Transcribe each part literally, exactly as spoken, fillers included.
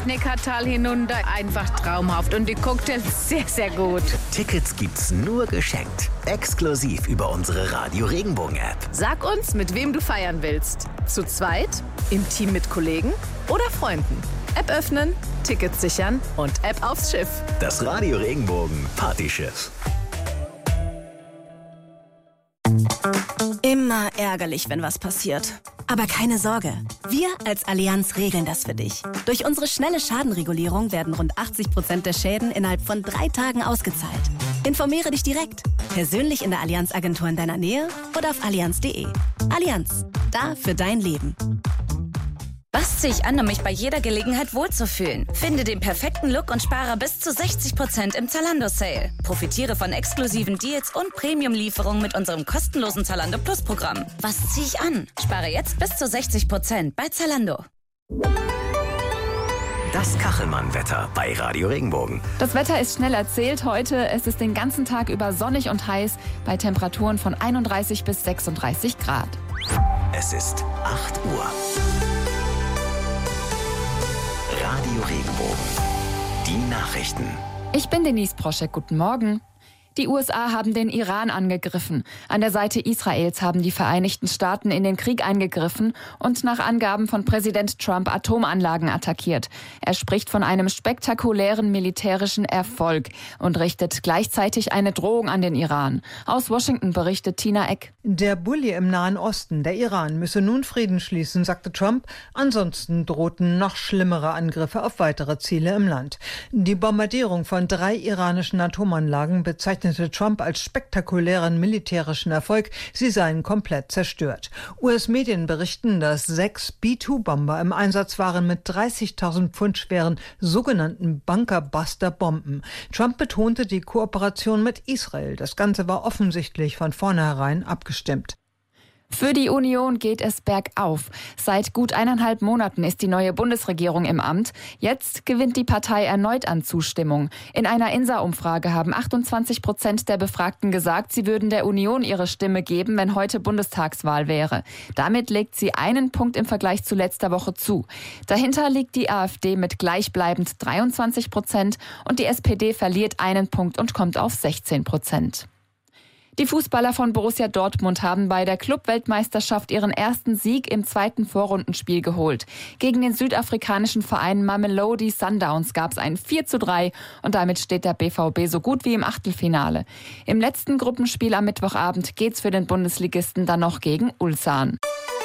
Neckartal hinunter. Einfach traumhaft. Und die Cocktails sehr, sehr gut. Tickets gibt's nur geschenkt. Exklusiv über unsere Radio Regenbogen App. Sag uns, mit wem du feiern willst. Zu zweit, im Team mit Kollegen oder Freunden. App öffnen, Tickets sichern und App aufs Schiff. Das Radio Regenbogen Partyschiff. Immer ärgerlich, wenn was passiert. Aber keine Sorge, wir als Allianz regeln das für dich. Durch unsere schnelle Schadenregulierung werden rund achtzig Prozent der Schäden innerhalb von drei Tagen ausgezahlt. Informiere dich direkt, persönlich in der Allianz-Agentur in deiner Nähe oder auf allianz punkt de. Allianz, da für dein Leben. Was ziehe ich an, um mich bei jeder Gelegenheit wohlzufühlen? Finde den perfekten Look und spare bis zu sechzig Prozent im Zalando-Sale. Profitiere von exklusiven Deals und Premium-Lieferungen mit unserem kostenlosen Zalando Plus-Programm. Was ziehe ich an? Spare jetzt bis zu sechzig Prozent bei Zalando. Das Kachelmann-Wetter bei Radio Regenbogen. Das Wetter ist schnell erzählt heute. Es ist den ganzen Tag über sonnig und heiß bei Temperaturen von einunddreißig bis sechsunddreißig Grad. Es ist acht Uhr. Radio Regenbogen. Die Nachrichten. Ich bin Denise Proschek. Guten Morgen. Die U S A haben den Iran angegriffen. An der Seite Israels haben die Vereinigten Staaten in den Krieg eingegriffen und nach Angaben von Präsident Trump Atomanlagen attackiert. Er spricht von einem spektakulären militärischen Erfolg und richtet gleichzeitig eine Drohung an den Iran. Aus Washington berichtet Tina Eck. Der Bulli im Nahen Osten, der Iran, müsse nun Frieden schließen, sagte Trump. Ansonsten drohten noch schlimmere Angriffe auf weitere Ziele im Land. Die Bombardierung von drei iranischen Atomanlagen bezeichnete Trump als spektakulären militärischen Erfolg. Sie seien komplett zerstört. U S-Medien berichten, dass sechs B zwei Bomber im Einsatz waren mit dreißigtausend Pfund schweren sogenannten Bunkerbuster-Bomben. Trump betonte die Kooperation mit Israel. Das Ganze war offensichtlich von vornherein abgestimmt. Für die Union geht es bergauf. Seit gut eineinhalb Monaten ist die neue Bundesregierung im Amt. Jetzt gewinnt die Partei erneut an Zustimmung. In einer INSA-Umfrage haben achtundzwanzig Prozent der Befragten gesagt, sie würden der Union ihre Stimme geben, wenn heute Bundestagswahl wäre. Damit legt sie einen Punkt im Vergleich zu letzter Woche zu. Dahinter liegt die AfD mit gleichbleibend dreiundzwanzig Prozent und die S P D verliert einen Punkt und kommt auf sechzehn Prozent. Die Fußballer von Borussia Dortmund haben bei der Club-Weltmeisterschaft ihren ersten Sieg im zweiten Vorrundenspiel geholt. Gegen den südafrikanischen Verein Mamelodi Sundowns gab es ein vier zu drei und damit steht der B V B so gut wie im Achtelfinale. Im letzten Gruppenspiel am Mittwochabend geht's für den Bundesligisten dann noch gegen Ulsan.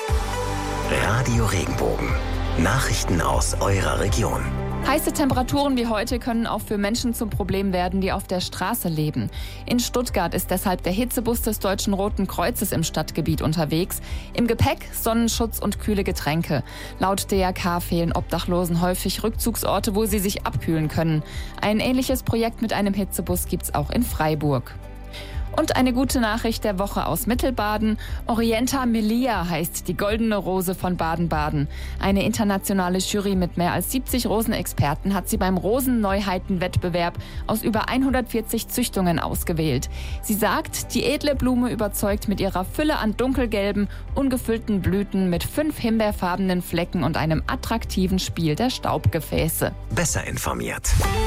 Radio Regenbogen. Nachrichten aus eurer Region. Heiße Temperaturen wie heute können auch für Menschen zum Problem werden, die auf der Straße leben. In Stuttgart ist deshalb der Hitzebus des Deutschen Roten Kreuzes im Stadtgebiet unterwegs. Im Gepäck Sonnenschutz und kühle Getränke. Laut D R K fehlen Obdachlosen häufig Rückzugsorte, wo sie sich abkühlen können. Ein ähnliches Projekt mit einem Hitzebus gibt's auch in Freiburg. Und eine gute Nachricht der Woche aus Mittelbaden. Orienta Melia heißt die goldene Rose von Baden-Baden. Eine internationale Jury mit mehr als siebzig Rosenexperten hat sie beim Rosenneuheitenwettbewerb aus über hundertvierzig Züchtungen ausgewählt. Sie sagt, die edle Blume überzeugt mit ihrer Fülle an dunkelgelben, ungefüllten Blüten mit fünf himbeerfarbenen Flecken und einem attraktiven Spiel der Staubgefäße. Besser informiert.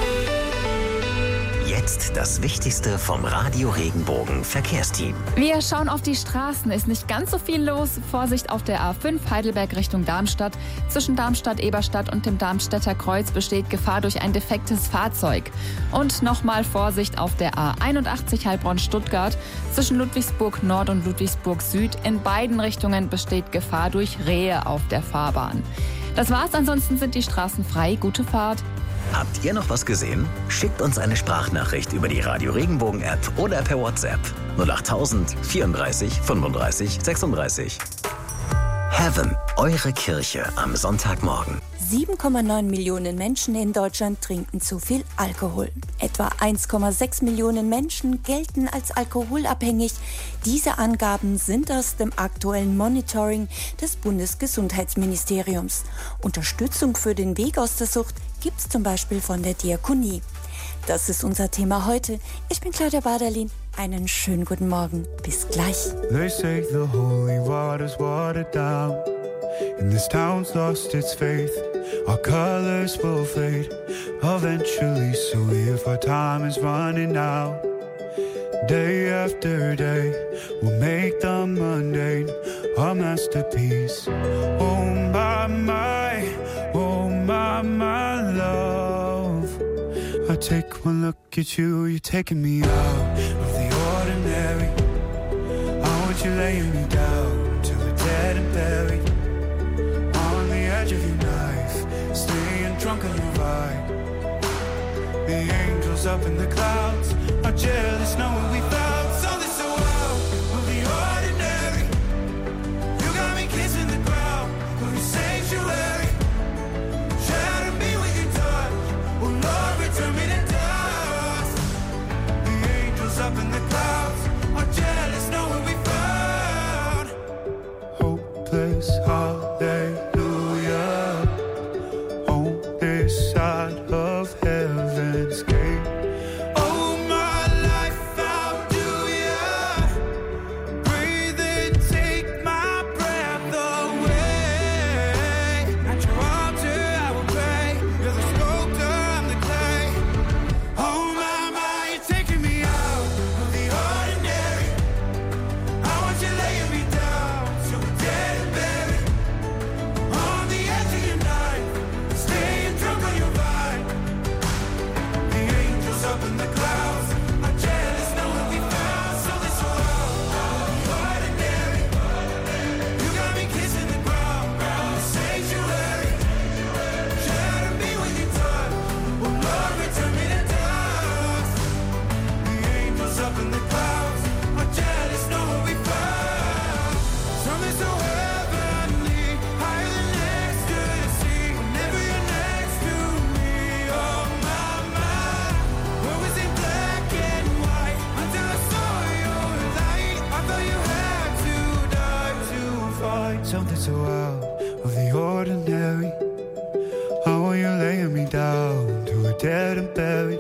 Jetzt das Wichtigste vom Radio Regenbogen Verkehrsteam. Wir schauen auf die Straßen. Ist nicht ganz so viel los. Vorsicht auf der A fünf Heidelberg Richtung Darmstadt. Zwischen Darmstadt-Eberstadt und dem Darmstädter Kreuz besteht Gefahr durch ein defektes Fahrzeug. Und nochmal Vorsicht auf der A einundachtzig Heilbronn-Stuttgart. Zwischen Ludwigsburg Nord und Ludwigsburg Süd. In beiden Richtungen besteht Gefahr durch Rehe auf der Fahrbahn. Das war's. Ansonsten sind die Straßen frei. Gute Fahrt. Habt ihr noch was gesehen? Schickt uns eine Sprachnachricht über die Radio Regenbogen App oder per WhatsApp null achttausend vierunddreißig fünfunddreißig sechsunddreißig. Heaven, eure Kirche am Sonntagmorgen. sieben Komma neun Millionen Menschen in Deutschland trinken zu viel Alkohol. Etwa eins Komma sechs Millionen Menschen gelten als alkoholabhängig. Diese Angaben sind aus dem aktuellen Monitoring des Bundesgesundheitsministeriums. Unterstützung für den Weg aus der Sucht gibt es zum Beispiel von der Diakonie. Das ist unser Thema heute. Ich bin Claudia Baderlin. Einen schönen guten Morgen. Bis gleich. They say the holy water's watered down, and this town's lost its faith. our colors will fade eventually. So if our time is running out, day after day, we'll make the mundane a masterpiece. Oh my, my, oh my, my love. I take one look at you, you're taking me out of the ordinary. I want you laying me down till we're dead and buried. On the edge of your knife, staying drunk on your vibe. The angels up in the clouds are jealous knowing we found something so wild of the ordinary. You got me kissing the ground of your sanctuary. Shatter me with your touch, oh Lord, return me to dust. The angels up in the clouds are jealous knowing we found hopeless hallelujah on this side of heaven's gate. Oh my life, how do ya breathe and take my breath away? At your altar I will pray. You're the sculptor, I'm the clay. Oh my, my, you're taking me out of the ordinary. I want you laying me down so we're dead and buried. On the edge of your knife, staying drunk on your vine. The angels up in the clouds are jealous knowing we found something so wild, the ordinary. You got me kissing the ground, the sanctuary. Shatter me with your touch, oh Lord, return me to dust. The angels up in the clouds are jealous knowing we found something so heavenly, higher than ecstasy. Whenever you're next to me, oh my, my. What was in black and white until I saw your light? I thought you had to die to find something so out of the ordinary. How are you laying me down to a dead and buried?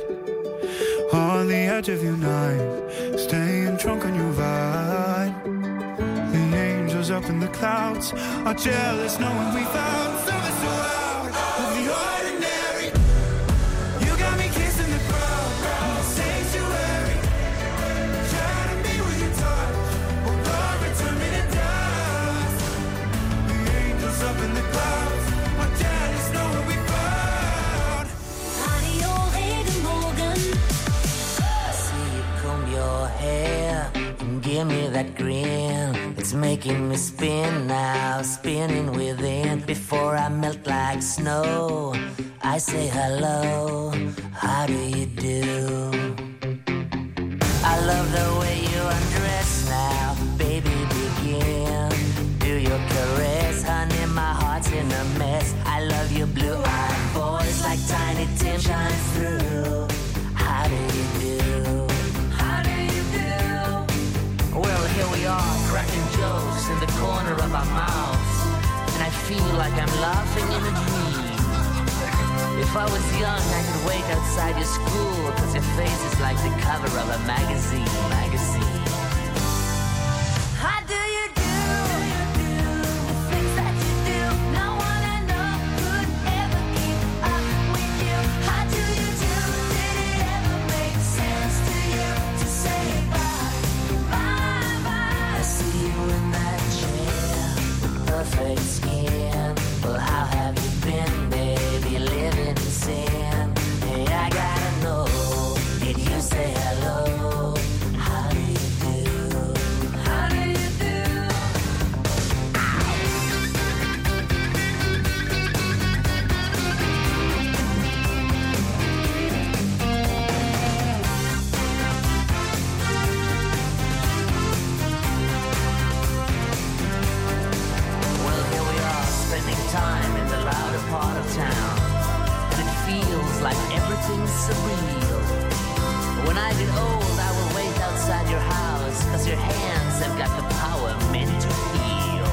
On the edge of your knife, staying drunk on your vine. The angels up in the clouds are jealous knowing we found something so out of the ordinary. You got me kissing the ground, the sanctuary. Shatter me with your touch, oh Lord, return me to dust. The angels up in the clouds are jealous knowing we found. Radio Regenbogen. I see you comb your hair and give me that grin. It's making me spin now, spinning within. Before I melt like snow, I say hello, how do you do? I love the way you undress now, baby, begin. Do your caress, honey, my heart's in a mess. I love your blue-eyed voice like Tiny Tim shines through. How do you do? How do you do? Well, here we are, cracking jokes in the corner of our mouths, and I feel like I'm laughing in a dream. If I was young, I could wait outside your school, cause your face is like the cover of a magazine, magazine. How do you do? The things that you do, no one I know could ever keep up with you. How do you do? Did it ever make sense to you to say bye, bye, bye? I see you in that chair, with perfect skin. Well, how have you been, baby, living in sin? Hey, I gotta know, did you say hello? How do you do? How do you do? Well, here we are, spending time in the louder part of town, and it feels like everything's surreal. When I get old, I will wait outside your house, cause your hands have got the power meant to heal.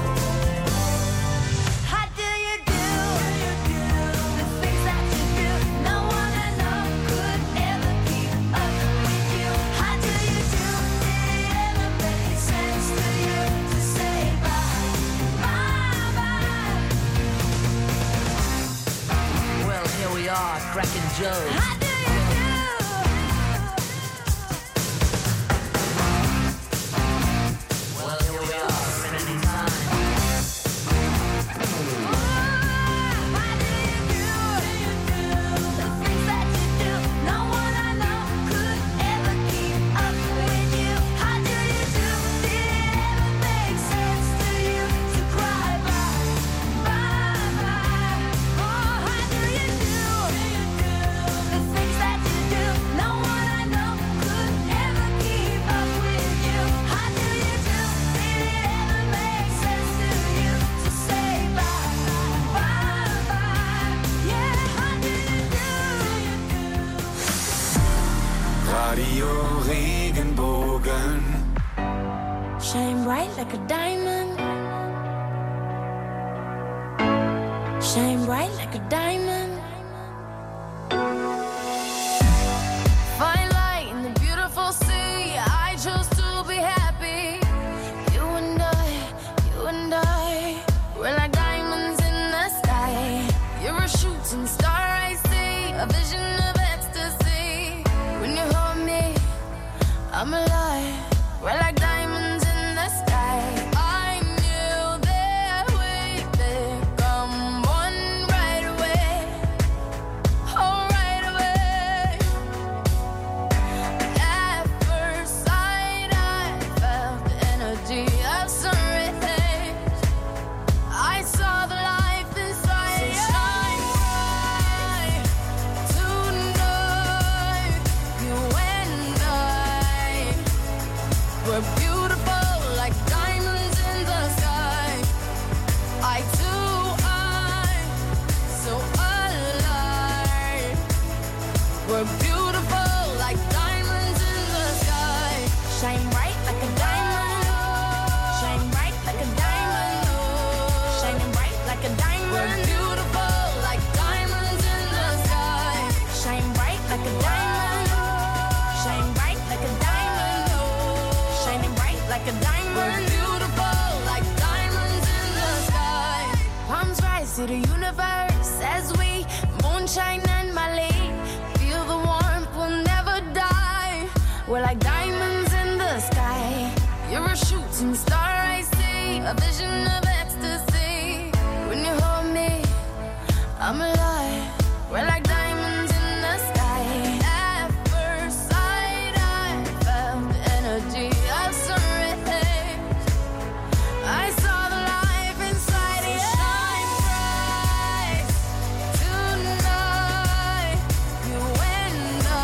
How do you do? The things that you do, no one I know could ever keep up with you. How do you do? Did it ever make sense to you to say bye, bye, bye? cracking jokes. How do you do? Well, here we are, Serenity time. Radio Regenbogen. Shine bright like a diamond. Shine bright like a diamond. Fine light in the beautiful sea. I chose to be happy. You and I, you and I, we're like diamonds in the sky. You're a shooting star, I see, a vision of ecstasy. When you hold me, I'm alive. We're like diamonds in the sky. I knew that we'd become one right away. Oh, right away. At first sight, I felt the energy of sun rays. I saw the life inside you. Shine bright tonight. You and I, we're beautiful like diamonds in the sky. I too, I, so alive. We're beautiful like diamonds in the sky. Shine bright like a diamond. Shine bright like a diamond. Shining bright like a diamond. We're beautiful like diamonds in the sky. Shine bright like a diamond. Shine bright like a diamond. Shining bright like a diamond. We're beautiful like diamonds in the sky. Palms rise to the universe as we moonshine and Malay. Feel the warmth, we'll never die. We're like diamonds in the sky. You're a shooting star, I see, a vision of ecstasy. When you hold me, I'm alive. We're like diamonds in the sky. At first sight, I felt the energy of sun rays. I saw the life inside you. Shine bright tonight. You and I,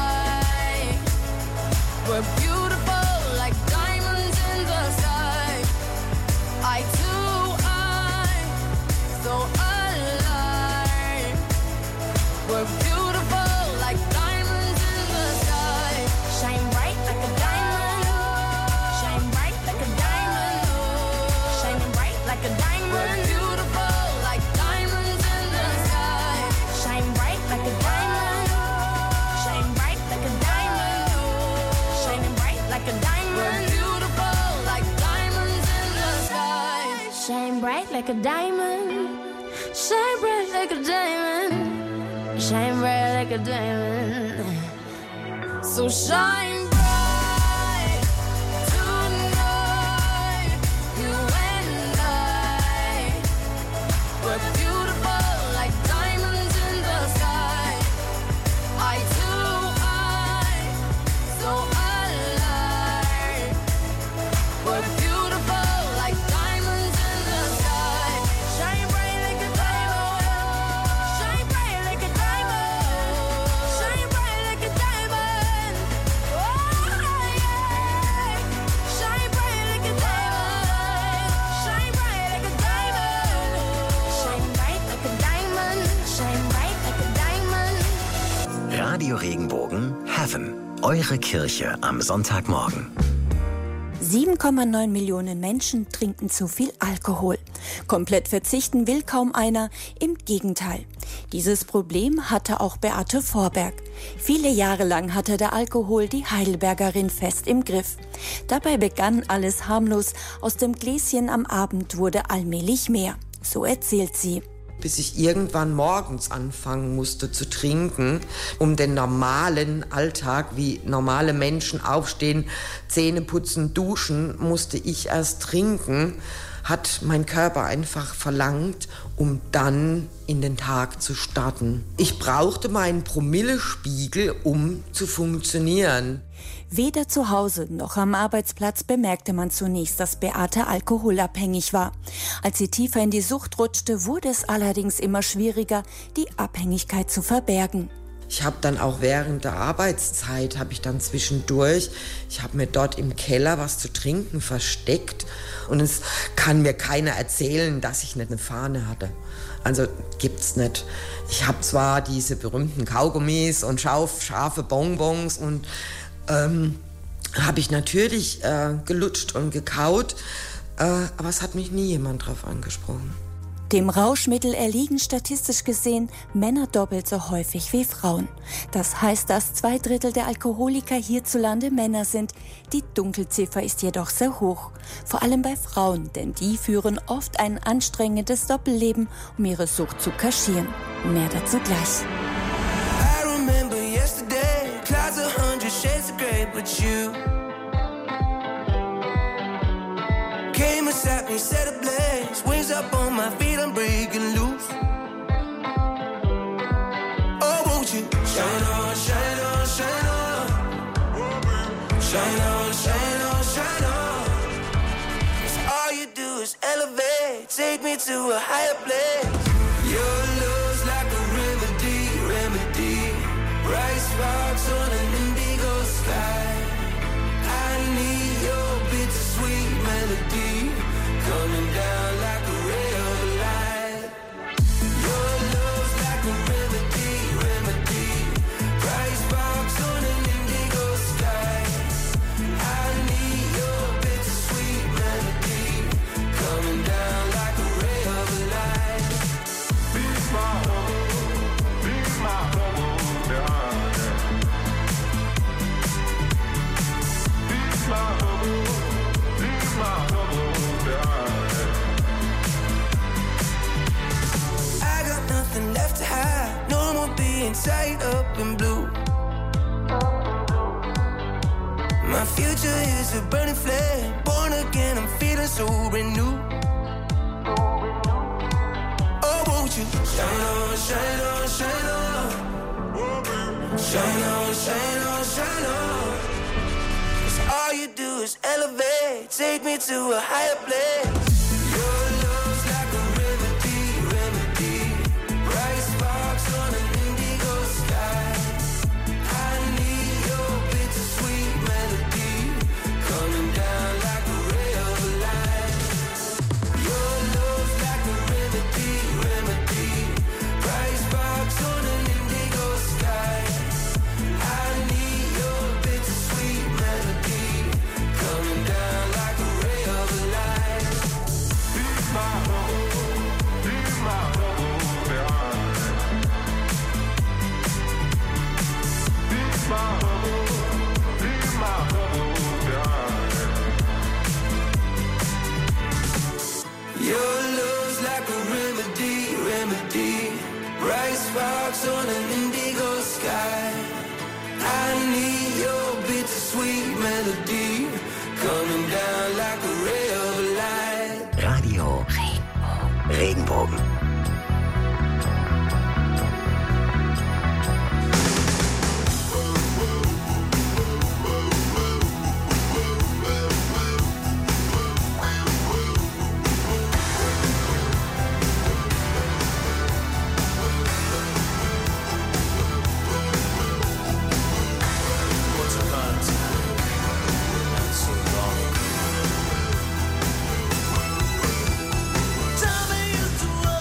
we're beautiful like diamonds in the sky. I too, I, so alive. We're beautiful like diamonds in the sky. Shine bright like a diamond. Shine bright like a diamond. Shining bright like a diamond. We're beautiful like diamonds in the sky. Shine bright like a diamond. Shine bright like a diamond. Shining bright like a diamond. We're beautiful like diamonds in the sky. Shine bright like a diamond. Shine bright like a diamond. Shine bright like a diamond. So shine bright tonight. You and I, we're beautiful like diamonds in the sky. I too, I, so alive. We're beautiful like diamonds in the sky. Shine bright like a diamond. Shine bright like a diamond. Shine bright like a diamond. Oh, yeah. Shine bright like a diamond. Shine bright like a diamond. Shine bright like a diamond. Shine bright like a diamond. Radio Regenbogen Heaven. Eure Kirche am Sonntagmorgen. sieben Komma neun Millionen Menschen trinken zu viel Alkohol. Komplett verzichten will kaum einer, im Gegenteil. Dieses Problem hatte auch Beate Vorberg. Viele Jahre lang hatte der Alkohol die Heidelbergerin fest im Griff. Dabei begann alles harmlos, aus dem Gläschen am Abend wurde allmählich mehr. So erzählt sie. bis ich irgendwann morgens anfangen musste zu trinken, um den normalen Alltag, wie normale Menschen aufstehen, Zähne putzen, duschen, musste ich erst trinken, hat mein Körper einfach verlangt, um dann in den Tag zu starten. Ich brauchte meinen Promillespiegel, um zu funktionieren. Weder zu Hause noch am Arbeitsplatz bemerkte man zunächst, dass Beate alkoholabhängig war. Als sie tiefer in die Sucht rutschte, wurde es allerdings immer schwieriger, die Abhängigkeit zu verbergen. Ich habe dann auch während der Arbeitszeit, habe ich dann zwischendurch, ich habe mir dort im Keller was zu trinken versteckt und es kann mir keiner erzählen, dass ich nicht eine Fahne hatte. Also gibt's nicht. Ich habe zwar diese berühmten Kaugummis und scharf, scharfe Bonbons und ähm, habe ich natürlich äh, gelutscht und gekaut, äh, aber es hat mich nie jemand drauf angesprochen. Dem Rauschmittel erliegen statistisch gesehen Männer doppelt so häufig wie Frauen. Das heißt, dass zwei Drittel der Alkoholiker hierzulande Männer sind. Die Dunkelziffer ist jedoch sehr hoch. Vor allem bei Frauen, denn die führen oft ein anstrengendes Doppelleben, um ihre Sucht zu kaschieren. Mehr dazu gleich. I remember yesterday, clouds a hundred shades of grey, but you came and sat me, set ablaze, wings up on my feet, I'm breaking loose. Oh, won't you shine on, shine on, shine on, shine on, shine on, shine on. 'Cause all you do is elevate, take me to a higher place. Your love's like a remedy, remedy. Bright sparks on an indigo sky. I need your bittersweet melody coming down like a ray of light. Your love's like a remedy, remedy. Bright sparks on an indigo sky. I need your bittersweet melody coming down like a ray of light. Be my home, be my home, darling. Be my home, be my home, darling. I got nothing left to hide, no more being tied up in blue. My future is a burning flame, born again, I'm feeling so renewed. Oh, won't you shine on, shine on, shine on. Shine on, shine on, shine on. 'Cause all you do is elevate, take me to a higher place. Your love's like a remedy, remedy. Bright sparks on an indigo sky. I need your bittersweet melody coming down like a ray of light. Your love's like a remedy, remedy. Bright sparks on an indigo sky. I need your bittersweet melody coming down like a ray of light. Be my home, be my home, darling. Be my home, be my home, darling. Your love's like a remedy, remedy. Bright sparks on an indigo sky. I need your bittersweet melody coming down like a ray of light. Radio Regenbogen. Tell me you to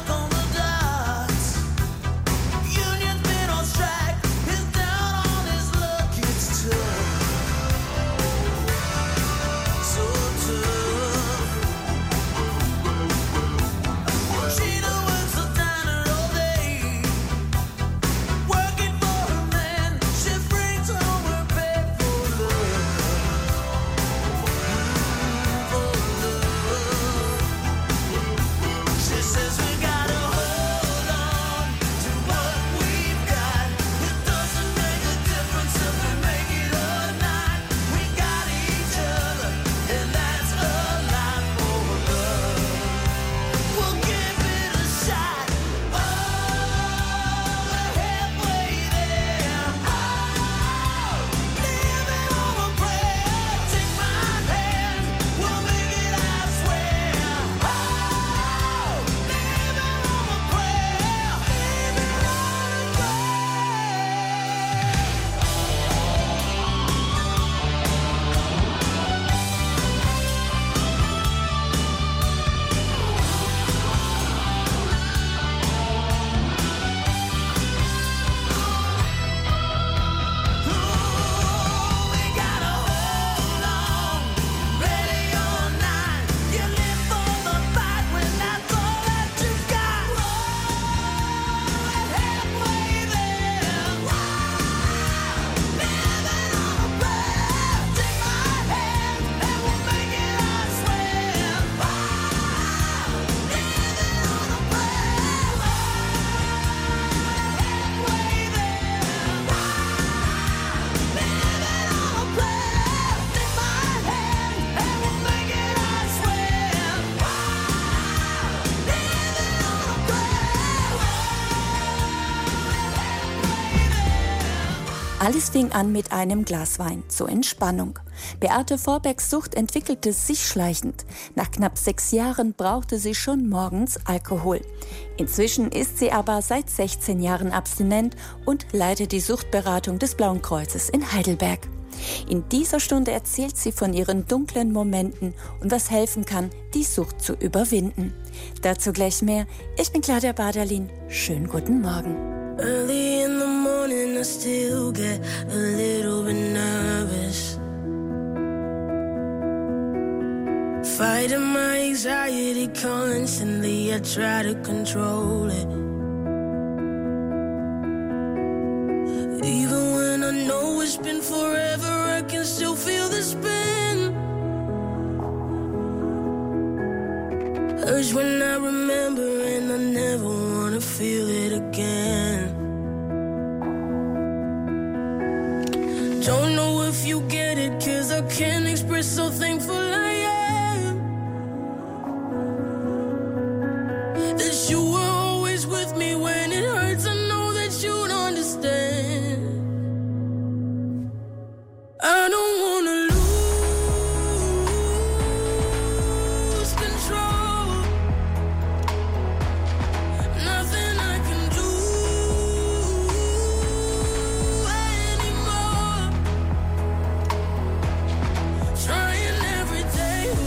Alles fing an mit einem Glas Wein zur Entspannung. Beate Vorbergs Sucht entwickelte sich schleichend. Nach knapp sechs Jahren brauchte sie schon morgens Alkohol. Inzwischen ist sie aber seit sechzehn Jahren abstinent und leitet die Suchtberatung des Blauen Kreuzes in Heidelberg. In dieser Stunde erzählt sie von ihren dunklen Momenten und was helfen kann, die Sucht zu überwinden. Dazu gleich mehr. Ich bin Claudia Baderlin. Schönen guten Morgen. Early in the morning I still get a little bit nervous. Fighting my anxiety constantly, I try to control it. Even when I know it's been forever, I can still feel the spin. Urge when I remember and I never wanna feel it again. Don't know if you get it, cause I can't express how thankful I am that you were always with me when it hurts. I know that you'd understand. I don't wanna lose control. Nothing I can do anymore. Trying every day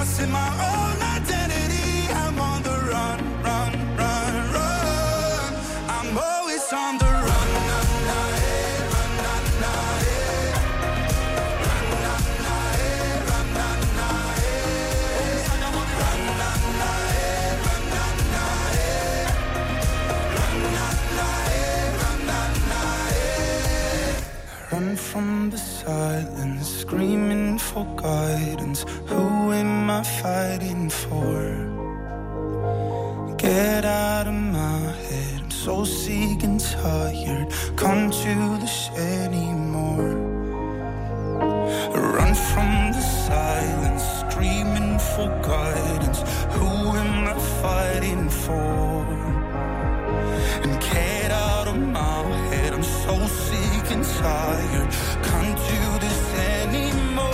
lost in my own identity. I'm on the run, run, run, run. I'm always on the run. Run from the silence, screaming for guidance. Who am I fighting for? Get out of my head, I'm so sick and tired. Can't do this anymore. Run from the silence, screaming for guidance. Who am I fighting for? And get out of my head, I'm so sick and tired. Can't do this anymore.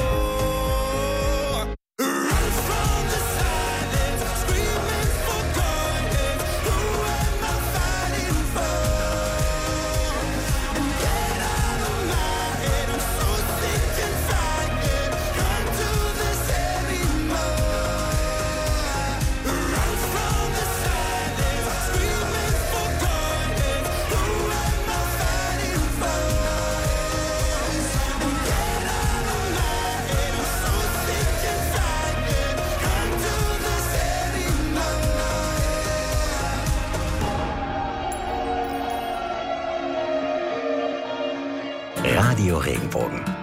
Run from the silence, screaming for guidance. Who am I fighting for? And get out of my head, I'm so sick and tired. Can't do this anymore. Run from the silence, screaming for guidance. Who am I fighting for? And get out of my head, I'm so sick and tired. Can't do this anymore. Radio Regenbogen.